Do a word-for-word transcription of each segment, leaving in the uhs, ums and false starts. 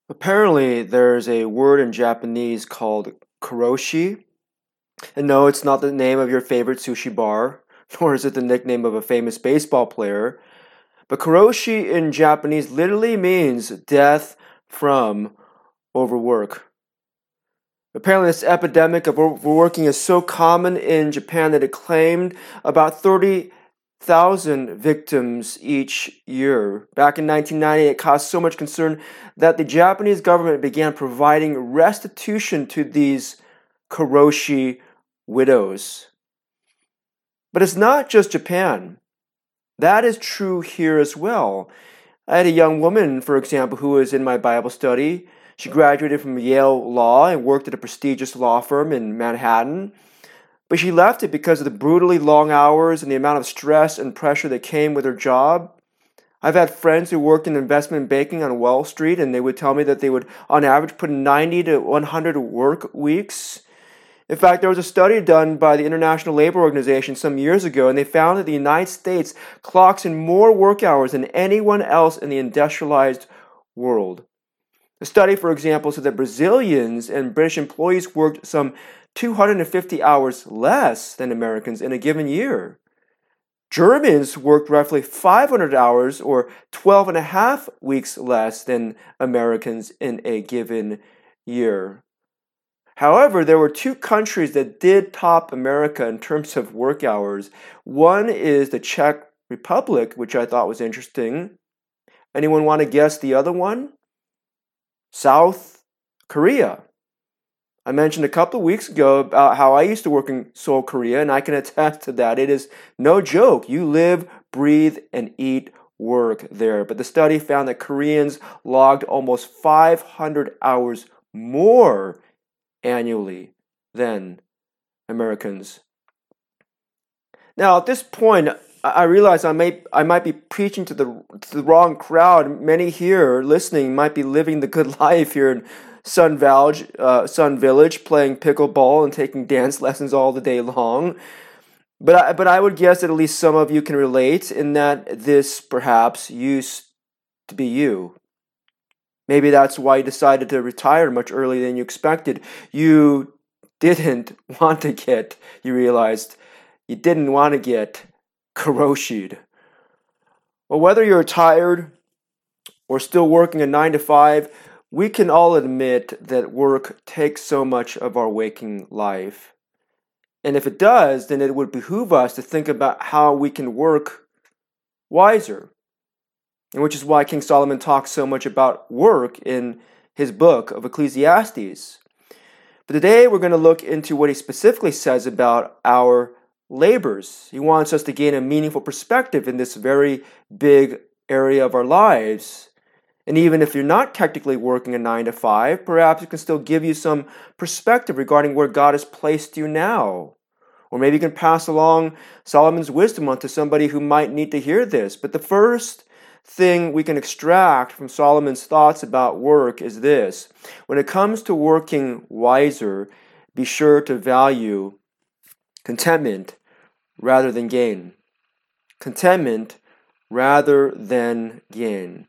Apparently, there's a word in Japanese called karoshi. And no, it's not the name of your favorite sushi bar, nor is it the nickname of a famous baseball player. But karoshi in Japanese literally means death from overwork. Apparently, this epidemic of overworking is so common in Japan that it claimed about thirty thousand victims each year. Back in nineteen ninety, it caused so much concern that the Japanese government began providing restitution to these karoshi widows. But it's not just Japan. That is true here as well. I had a young woman, for example, who was in my Bible study. She graduated from Yale Law and worked at a prestigious law firm in Manhattan. But she left it because of the brutally long hours and the amount of stress and pressure that came with her job. I've had friends who worked in investment banking on Wall Street, and they would tell me that they would, on average, put in ninety to one hundred work weeks. In fact, there was a study done by the International Labor Organization some years ago, and they found that the United States clocks in more work hours than anyone else in the industrialized world. The study, for example, said that Brazilians and British employees worked some two hundred fifty hours less than Americans in a given year. Germans worked roughly five hundred hours or twelve and a half weeks less than Americans in a given year. However, there were two countries that did top America in terms of work hours. One is the Czech Republic, which I thought was interesting. Anyone want to guess the other one? South Korea. I mentioned a couple of weeks ago about how I used to work in Seoul, Korea, and I can attest to that. It is no joke. You live, breathe, and eat work there. But the study found that Koreans logged almost five hundred hours more annually than Americans. Now, at this point, I realize I may I might be preaching to the to the wrong crowd. Many here listening might be living the good life here in Sun Village, uh, Sun Village, playing pickleball and taking dance lessons all the day long. But I, but I would guess that at least some of you can relate in that this perhaps used to be you. Maybe that's why you decided to retire much earlier than you expected. You didn't want to get, you realized, you didn't want to get karoshied. Well, whether you're tired or still working a nine to five, we can all admit that work takes so much of our waking life. And if it does, then it would behoove us to think about how we can work wiser. And which is why King Solomon talks so much about work in his book of Ecclesiastes. But today we're going to look into what he specifically says about our labors. He wants us to gain a meaningful perspective in this very big area of our lives. And even if you're not technically working a nine to five, perhaps it can still give you some perspective regarding where God has placed you now. Or maybe you can pass along Solomon's wisdom onto somebody who might need to hear this. But the first thing we can extract from Solomon's thoughts about work is this. When it comes to working wiser, be sure to value contentment rather than gain. Contentment rather than gain.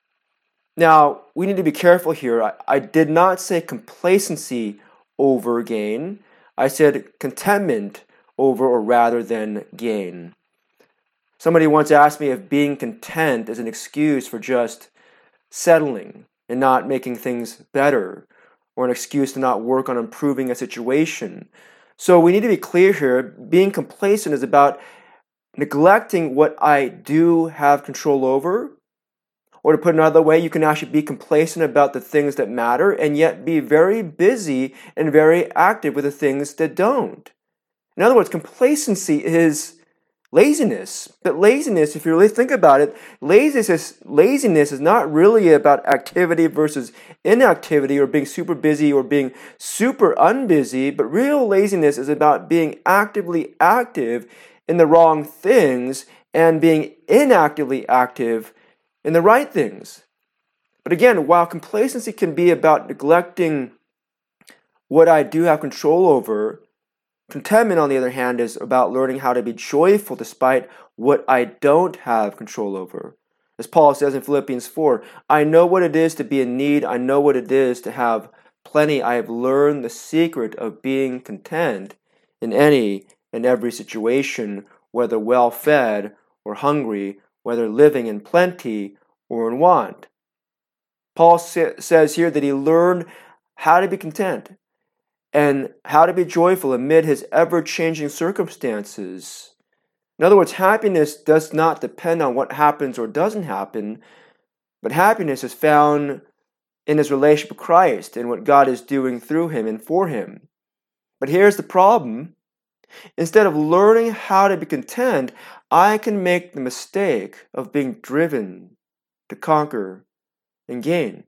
Now, we need to be careful here. I, I did not say complacency over gain. I said contentment over or rather than gain. Somebody once asked me if being content is an excuse for just settling and not making things better, or an excuse to not work on improving a situation. So we need to be clear here. Being complacent is about neglecting what I do have control over. Or to put it another way, you can actually be complacent about the things that matter and yet be very busy and very active with the things that don't. In other words, complacency is laziness. But laziness, if you really think about it, laziness is, laziness is not really about activity versus inactivity or being super busy or being super unbusy, but real laziness is about being actively active in the wrong things and being inactively active in the right things. But again, while complacency can be about neglecting what I do have control over, contentment, on the other hand, is about learning how to be joyful despite what I don't have control over. As Paul says in Philippians four, I know what it is to be in need. I know what it is to have plenty. I have learned the secret of being content in any and every situation, whether well fed or hungry, whether living in plenty or in want. Paul sa- says here that he learned how to be content and how to be joyful amid his ever-changing circumstances. In other words, happiness does not depend on what happens or doesn't happen, but happiness is found in his relationship with Christ and what God is doing through him and for him. But here's the problem. Instead of learning how to be content, I can make the mistake of being driven to conquer and gain.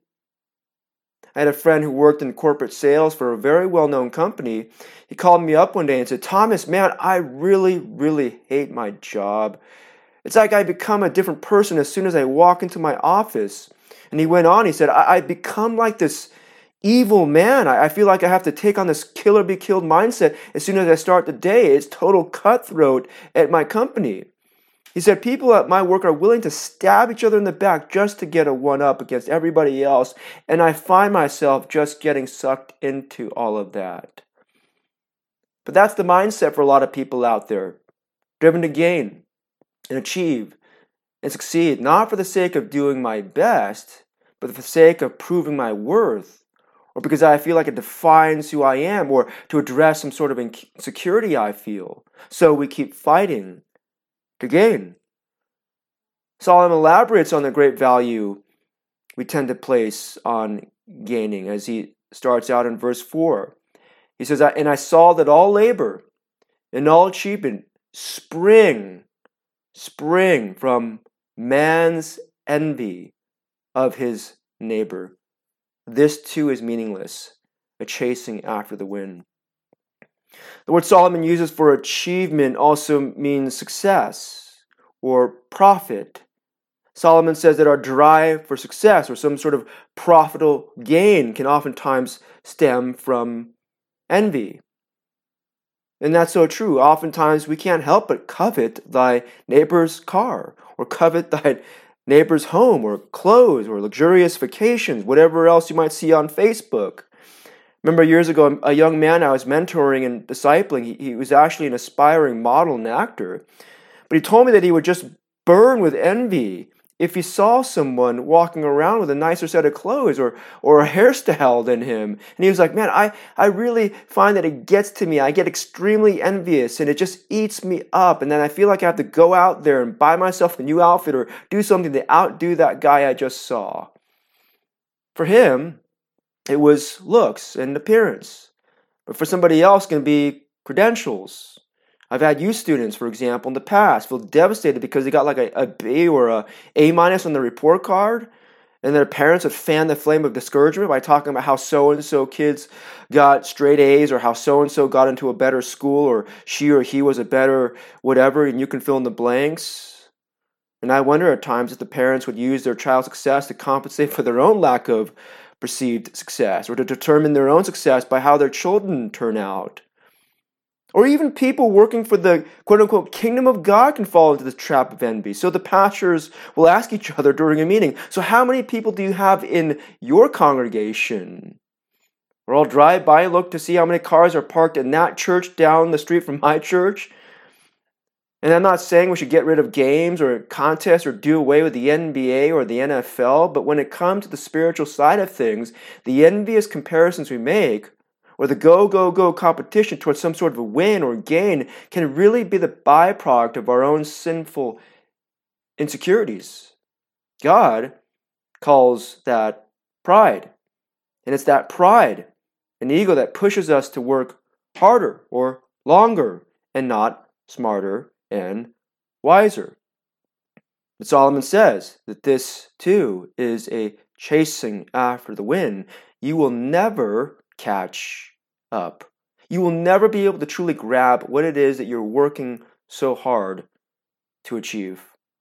I had a friend who worked in corporate sales for a very well-known company. He called me up one day and said, Thomas, man, I really, really hate my job. It's like I become a different person as soon as I walk into my office. And he went on, he said, I, I become like this evil man. I, I feel like I have to take on this kill or be killed mindset as soon as I start the day. It's total cutthroat at my company. He said, people at my work are willing to stab each other in the back just to get a one-up against everybody else, and I find myself just getting sucked into all of that. But that's the mindset for a lot of people out there, driven to gain and achieve and succeed, not for the sake of doing my best, but for the sake of proving my worth, or because I feel like it defines who I am, or to address some sort of insecurity I feel. So we keep fighting to gain. Solomon elaborates on the great value we tend to place on gaining as he starts out in verse four. He says, And I saw that all labor and all achievement spring, spring from man's envy of his neighbor. This too is meaningless, a chasing after the wind. The word Solomon uses for achievement also means success or profit. Solomon says that our drive for success or some sort of profitable gain can oftentimes stem from envy. And that's so true. Oftentimes we can't help but covet thy neighbor's car, or covet thy neighbor's home, or clothes, or luxurious vacations, whatever else you might see on Facebook. Remember years ago, a young man I was mentoring and discipling, he, he was actually an aspiring model and actor. But he told me that he would just burn with envy if he saw someone walking around with a nicer set of clothes or or a hairstyle than him. And he was like, man, I, I really find that it gets to me. I get extremely envious and it just eats me up. And then I feel like I have to go out there and buy myself a new outfit or do something to outdo that guy I just saw. For him, it was looks and appearance. But for somebody else, it can be credentials. I've had youth students, for example, in the past feel devastated because they got like a, a B or a A minus on the report card, and their parents would fan the flame of discouragement by talking about how so-and-so kids got straight A's, or how so-and-so got into a better school, or she or he was a better whatever, and you can fill in the blanks. And I wonder at times if the parents would use their child's success to compensate for their own lack of perceived success, or to determine their own success by how their children turn out. Or even people working for the quote-unquote kingdom of God can fall into this trap of envy. So the pastors will ask each other during a meeting, so how many people do you have in your congregation? Or I'll drive by and look to see how many cars are parked in that church down the street from my church. And I'm not saying we should get rid of games or contests or do away with the N B A or the N F L, but when it comes to the spiritual side of things, the envious comparisons we make, or the go, go, go competition towards some sort of a win or gain, can really be the byproduct of our own sinful insecurities. God calls that pride. And it's that pride, an ego, that pushes us to work harder or longer and not smarter and wiser. But Solomon says that this too is a chasing after the wind. You will never catch up. You will never be able to truly grab what it is that you're working so hard to achieve.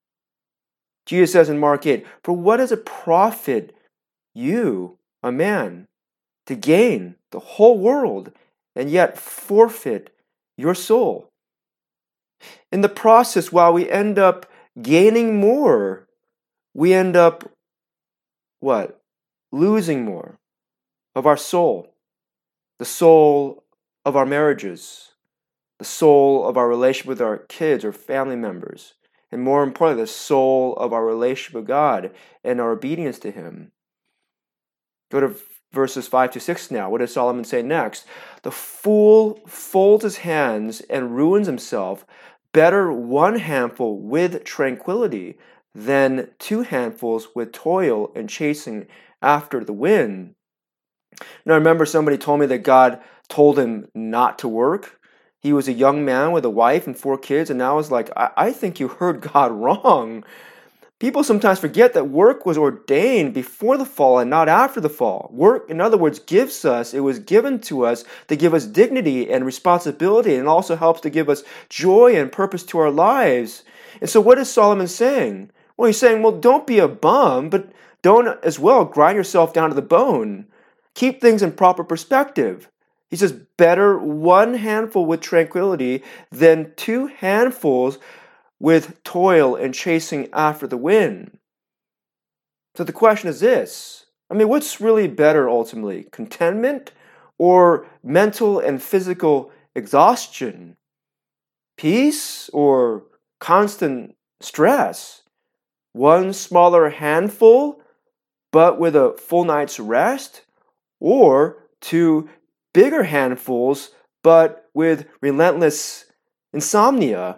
Jesus says in Mark eight, for what does it profit you, a man, to gain the whole world and yet forfeit your soul? In the process, while we end up gaining more, we end up, what? Losing more of our soul, the soul of our marriages, the soul of our relationship with our kids or family members, and more importantly, the soul of our relationship with God and our obedience to Him. Go to verses five to six now. What does Solomon say next? The fool folds his hands and ruins himself. Better one handful with tranquility than two handfuls with toil and chasing after the wind. Now, I remember somebody told me that God told him not to work. He was a young man with a wife and four kids, and I was like, I, I think you heard God wrong. People sometimes forget that work was ordained before the fall and not after the fall. Work, in other words, gives us, it was given to us to give us dignity and responsibility, and also helps to give us joy and purpose to our lives. And so what is Solomon saying? Well, he's saying, well, don't be a bum, but don't as well grind yourself down to the bone. Keep things in proper perspective. He says, better one handful with tranquility than two handfuls with toil and chasing after the wind. So the question is this. I mean, what's really better ultimately? Contentment or mental and physical exhaustion? Peace or constant stress? One smaller handful, but with a full night's rest? Or two bigger handfuls, but with relentless insomnia?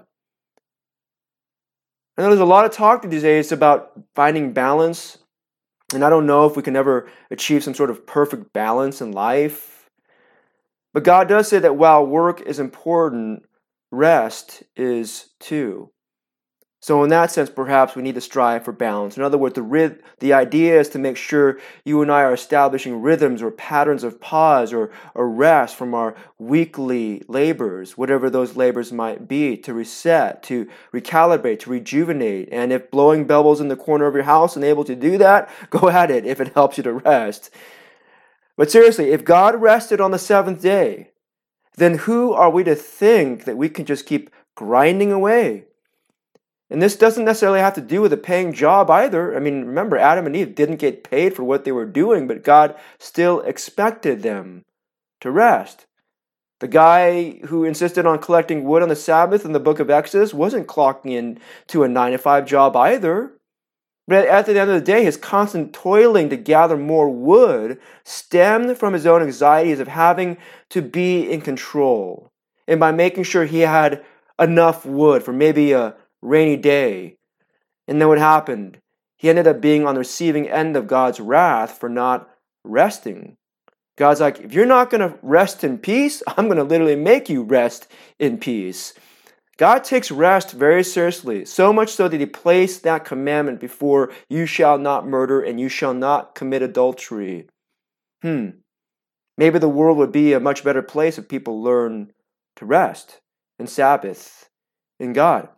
I know there's a lot of talk these days about finding balance, and I don't know if we can ever achieve some sort of perfect balance in life. But God does say that while work is important, rest is too. So in that sense, perhaps we need to strive for balance. In other words, the, ryth- the idea is to make sure you and I are establishing rhythms or patterns of pause or, or rest from our weekly labors, whatever those labors might be, to reset, to recalibrate, to rejuvenate. And if blowing bubbles in the corner of your house and able to do that, go at it if it helps you to rest. But seriously, if God rested on the seventh day, then who are we to think that we can just keep grinding away? And this doesn't necessarily have to do with a paying job either. I mean, remember, Adam and Eve didn't get paid for what they were doing, but God still expected them to rest. The guy who insisted on collecting wood on the Sabbath in the book of Exodus wasn't clocking in to a nine to five job either. But at the end of the day, his constant toiling to gather more wood stemmed from his own anxieties of having to be in control. And by making sure he had enough wood for maybe a rainy day. And then what happened? He ended up being on the receiving end of God's wrath for not resting. God's like, if you're not going to rest in peace, I'm going to literally make you rest in peace. God takes rest very seriously, so much so that He placed that commandment before you shall not murder and you shall not commit adultery. Hmm. Maybe the world would be a much better place if people learn to rest and Sabbath in God.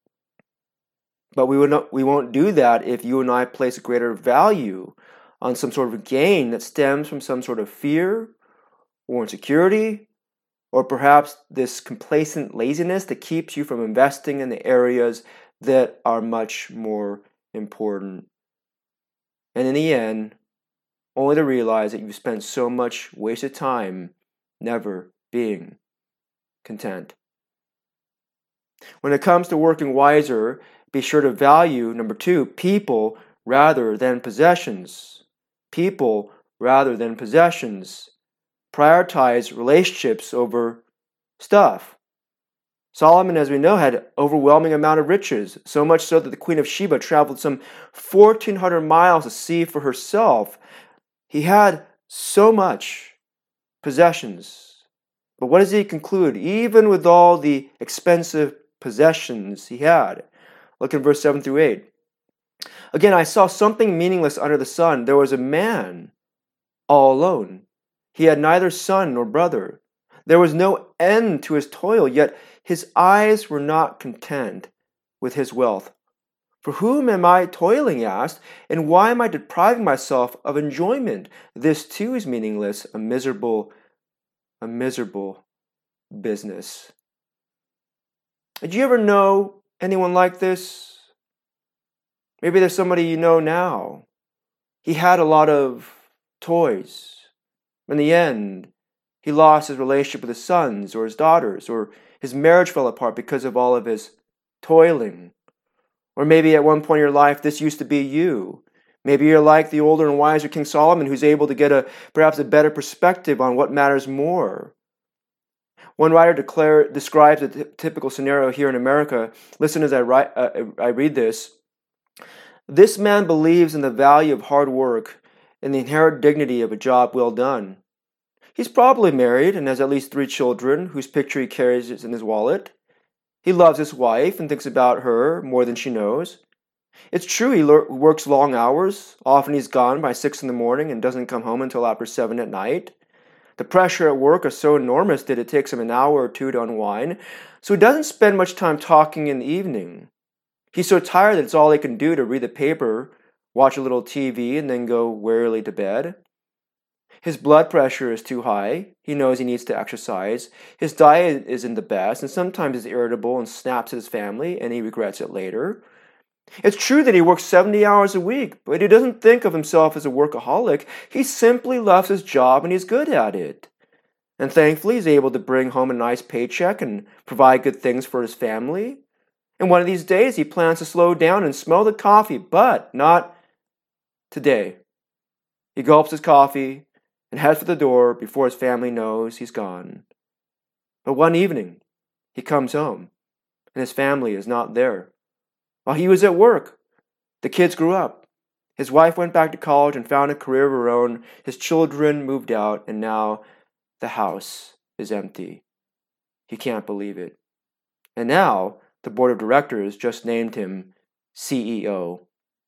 But we, would not, we won't do that if you and I place greater value on some sort of gain that stems from some sort of fear or insecurity, or perhaps this complacent laziness that keeps you from investing in the areas that are much more important. And in the end, only to realize that you've spent so much wasted time never being content. When it comes to working wiser, be sure to value, number two, people rather than possessions. People rather than possessions. Prioritize relationships over stuff. Solomon, as we know, had overwhelming amount of riches, so much so that the Queen of Sheba traveled some fourteen hundred miles to see for herself. He had so much possessions. But what does he conclude? Even with all the expensive possessions he had. Look in verse seven through eight. Again, I saw something meaningless under the sun. There was a man all alone. He had neither son nor brother. There was no end to his toil, yet his eyes were not content with his wealth. For whom am I toiling, he asked, and why am I depriving myself of enjoyment? This too is meaningless, a miserable, a miserable business. Did you ever know anyone like this? Maybe there's somebody you know now. He had a lot of toys. In the end, he lost his relationship with his sons or his daughters, or his marriage fell apart because of all of his toiling. Or maybe at one point in your life, this used to be you. Maybe you're like the older and wiser King Solomon, who's able to get a perhaps a better perspective on what matters more. One writer declare, describes a t- typical scenario here in America. Listen as I, write, uh, I read this. This man believes in the value of hard work and the inherent dignity of a job well done. He's probably married and has at least three children whose picture he carries in his wallet. He loves his wife and thinks about her more than she knows. It's true he le- works long hours. Often he's gone by six in the morning and doesn't come home until after seven at night. The pressure at work is so enormous that it takes him an hour or two to unwind, so he doesn't spend much time talking in the evening. He's so tired that it's all he can do to read the paper, watch a little T V, and then go wearily to bed. His blood pressure is too high. He knows he needs to exercise. His diet isn't the best, and sometimes he's irritable and snaps at his family, and he regrets it later. It's true that he works seventy hours a week, but he doesn't think of himself as a workaholic. He simply loves his job and he's good at it. And thankfully, he's able to bring home a nice paycheck and provide good things for his family. And one of these days, he plans to slow down and smell the coffee, but not today. He gulps his coffee and heads for the door before his family knows he's gone. But one evening, he comes home, and his family is not there. While he was at work, the kids grew up. His wife went back to college and found a career of her own. His children moved out, and now the house is empty. He can't believe it. And now, the board of directors just named him C E O.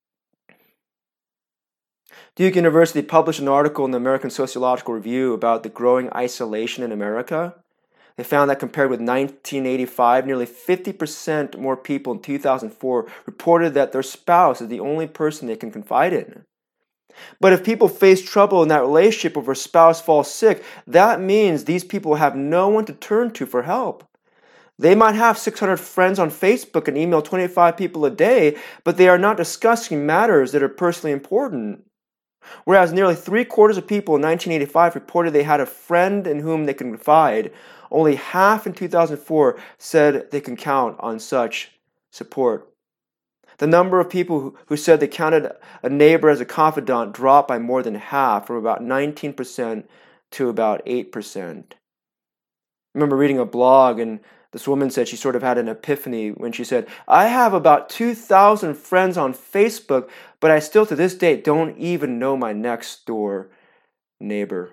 Duke University published an article in the American Sociological Review about the growing isolation in America. They found that compared with nineteen eighty-five, nearly fifty percent more people in two thousand four reported that their spouse is the only person they can confide in. But if people face trouble in that relationship or if a spouse falls sick, that means these people have no one to turn to for help. They might have six hundred friends on Facebook and email twenty-five people a day, but they are not discussing matters that are personally important. Whereas nearly three quarters of people in nineteen eighty-five reported they had a friend in whom they can confide, only half in two thousand four said they can count on such support. The number of people who said they counted a neighbor as a confidant dropped by more than half, from about nineteen percent to about eight percent. I remember reading a blog, and this woman said she sort of had an epiphany when she said, I have about two thousand friends on Facebook, but I still to this day don't even know my next door neighbor.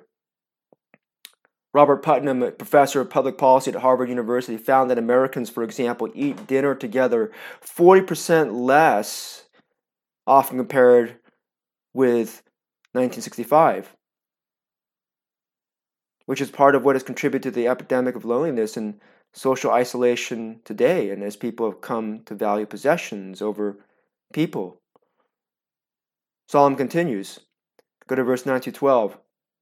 Robert Putnam, a professor of public policy at Harvard University, found that Americans, for example, eat dinner together forty percent less often compared with nineteen sixty-five, which is part of what has contributed to the epidemic of loneliness and social isolation today, and as people have come to value possessions over people. Solomon continues. Go to verse nine to twelve.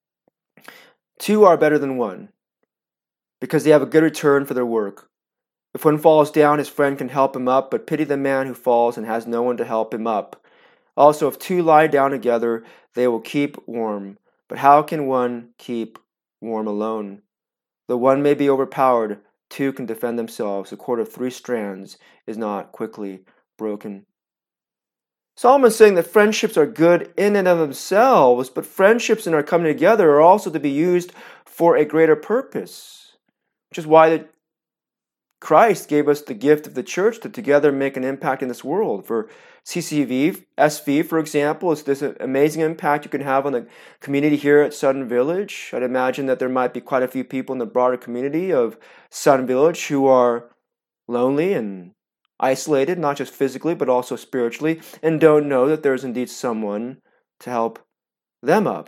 Two are better than one, because they have a good return for their work. If one falls down, his friend can help him up, but pity the man who falls and has no one to help him up. Also, if two lie down together, they will keep warm. But how can one keep warm alone? Though one may be overpowered, two can defend themselves. A cord of three strands is not quickly broken. Solomon is saying that friendships are good in and of themselves, but friendships and our coming together are also to be used for a greater purpose, which is why the, Christ gave us the gift of the church to together make an impact in this world. For C C V, S V, for example, is this amazing impact you can have on the community here at Sun Village. I'd imagine that there might be quite a few people in the broader community of Sun Village who are lonely and isolated, not just physically, but also spiritually, and don't know that there's indeed someone to help them up.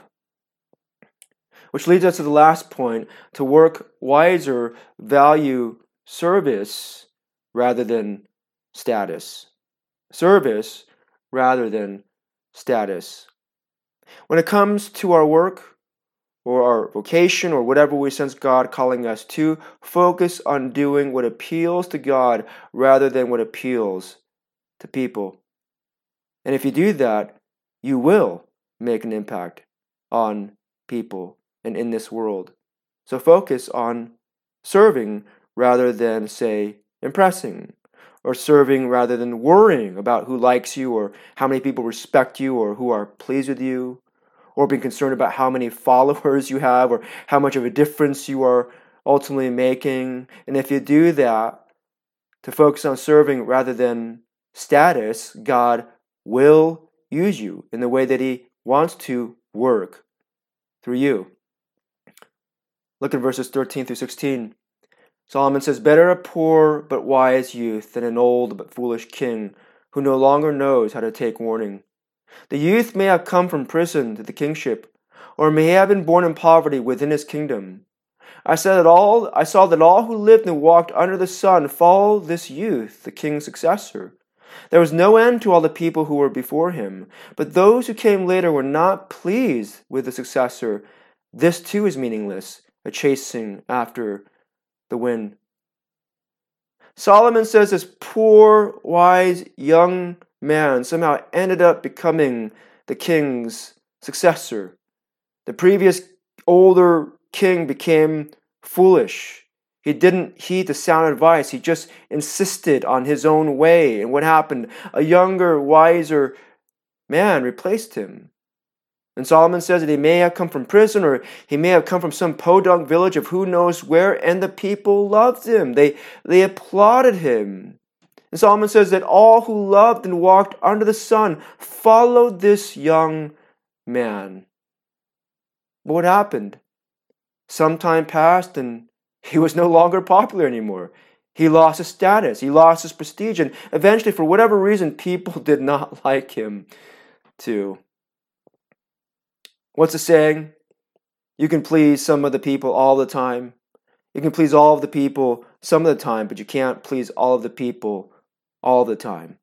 Which leads us to the last point: to work wiser, value service rather than status. Service rather than status. When it comes to our work, or our vocation, or whatever we sense God calling us to, focus on doing what appeals to God rather than what appeals to people. And if you do that, you will make an impact on people and in this world. So focus on serving rather than, say, impressing, or serving rather than worrying about who likes you or how many people respect you or who are pleased with you, or being concerned about how many followers you have or how much of a difference you are ultimately making. And if you do that, to focus on serving rather than status, God will use you in the way that He wants to work through you. Look at verses thirteen through sixteen. Solomon says, "Better a poor but wise youth than an old but foolish king who no longer knows how to take warning. The youth may have come from prison to the kingship, or may have been born in poverty within his kingdom. I said that all I saw that all who lived and walked under the sun followed this youth, the king's successor. There was no end to all the people who were before him, but those who came later were not pleased with the successor. This too is meaningless, a chasing after the wind." Solomon says this poor, wise, young man somehow ended up becoming the king's successor. The previous older king became foolish. He didn't heed the sound advice. He just insisted on his own way. And what happened? A younger, wiser man replaced him. And Solomon says that he may have come from prison, or he may have come from some podunk village of who knows where, and the people loved him. They, they applauded him. And Solomon says that all who loved and walked under the sun followed this young man. But what happened? Some time passed and he was no longer popular anymore. He lost his status. He lost his prestige. And eventually, for whatever reason, people did not like him too. What's the saying? You can please some of the people all the time. You can please all of the people some of the time, but you can't please all of the people all the time.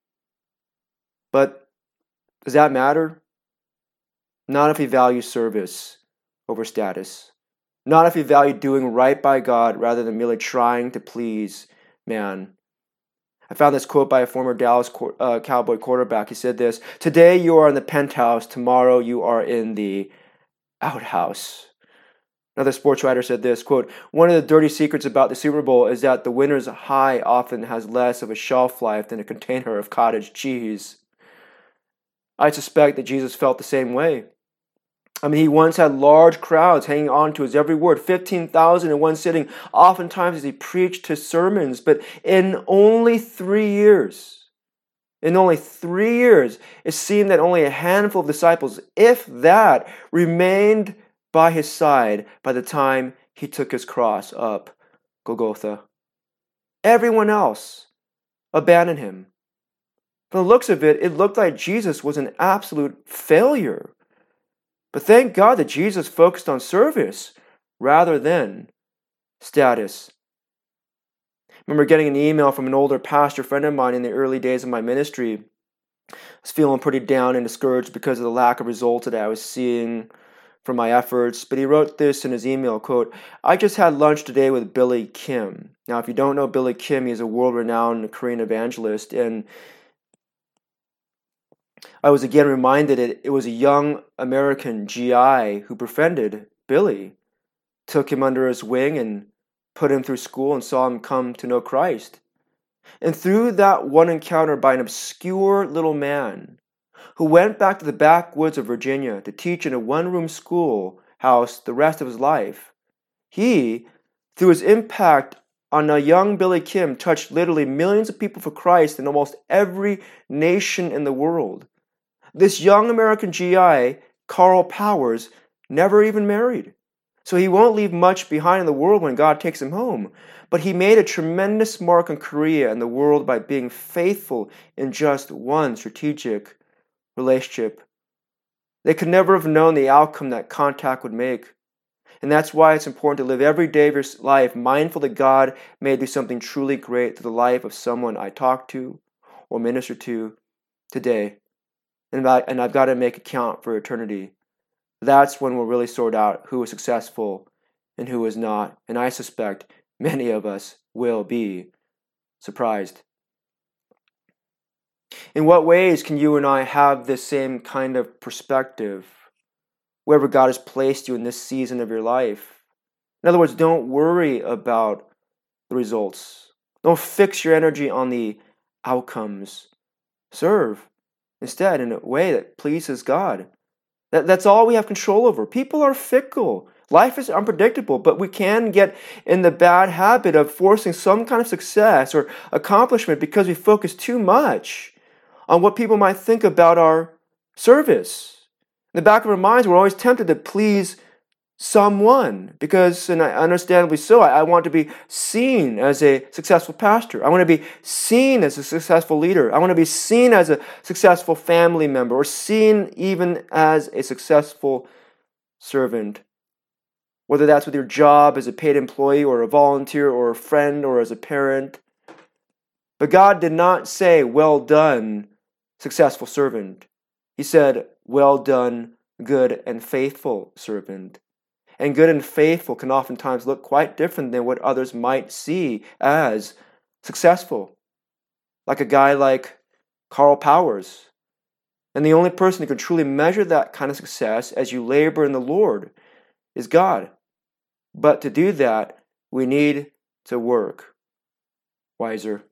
But does that matter? Not if you value service over status. Not if you value doing right by God rather than merely trying to please man. I found this quote by a former Dallas uh, Cowboy quarterback. He said this: "Today you are in the penthouse, tomorrow you are in the outhouse." Another sports writer said this, quote, "One of the dirty secrets about the Super Bowl is that the winner's high often has less of a shelf life than a container of cottage cheese." I suspect that Jesus felt the same way. I mean, he once had large crowds hanging on to his every word, fifteen thousand in one sitting, oftentimes as he preached his sermons. But in only three years, in only three years, it seemed that only a handful of disciples, if that, remained by his side by the time he took his cross up Golgotha. Everyone else abandoned him. From the looks of it, it looked like Jesus was an absolute failure. But thank God that Jesus focused on service rather than status. I remember getting an email from an older pastor friend of mine in the early days of my ministry. I was feeling pretty down and discouraged because of the lack of results that I was seeing from my efforts. But he wrote this in his email, quote, "I just had lunch today with Billy Kim." Now, if you don't know Billy Kim, he's a world-renowned Korean evangelist, and I was again reminded that it was a young American G I who befriended Billy, took him under his wing and put him through school and saw him come to know Christ. And through that one encounter by an obscure little man who went back to the backwoods of Virginia to teach in a one-room schoolhouse the rest of his life, he, through his impact on a young Billy Kim, touched literally millions of people for Christ in almost every nation in the world. This young American G I, Carl Powers, never even married. So he won't leave much behind in the world when God takes him home. But he made a tremendous mark on Korea and the world by being faithful in just one strategic relationship. They could never have known the outcome that contact would make. And that's why it's important to live every day of your life mindful that God may do something truly great through the life of someone I talk to or minister to today. And, I, and I've got to make it count for eternity. That's when we'll really sort out who is successful and who is not. And I suspect many of us will be surprised. In what ways can you and I have this same kind of perspective wherever God has placed you in this season of your life? In other words, don't worry about the results. Don't fix your energy on the outcomes. Serve instead in a way that pleases God. That, that's all we have control over. People are fickle. Life is unpredictable, but we can get in the bad habit of forcing some kind of success or accomplishment because we focus too much on what people might think about our service. In the back of our minds, we're always tempted to please someone because, and I understandably so, I, I want to be seen as a successful pastor. I want to be seen as a successful leader. I want to be seen as a successful family member or seen even as a successful servant. Whether that's with your job as a paid employee or a volunteer or a friend or as a parent. But God did not say, well done, successful servant. He said, well done, good and faithful servant. And good and faithful can oftentimes look quite different than what others might see as successful. Like a guy like Carl Powers. And the only person who can truly measure that kind of success as you labor in the Lord is God. But to do that, we need to work wiser.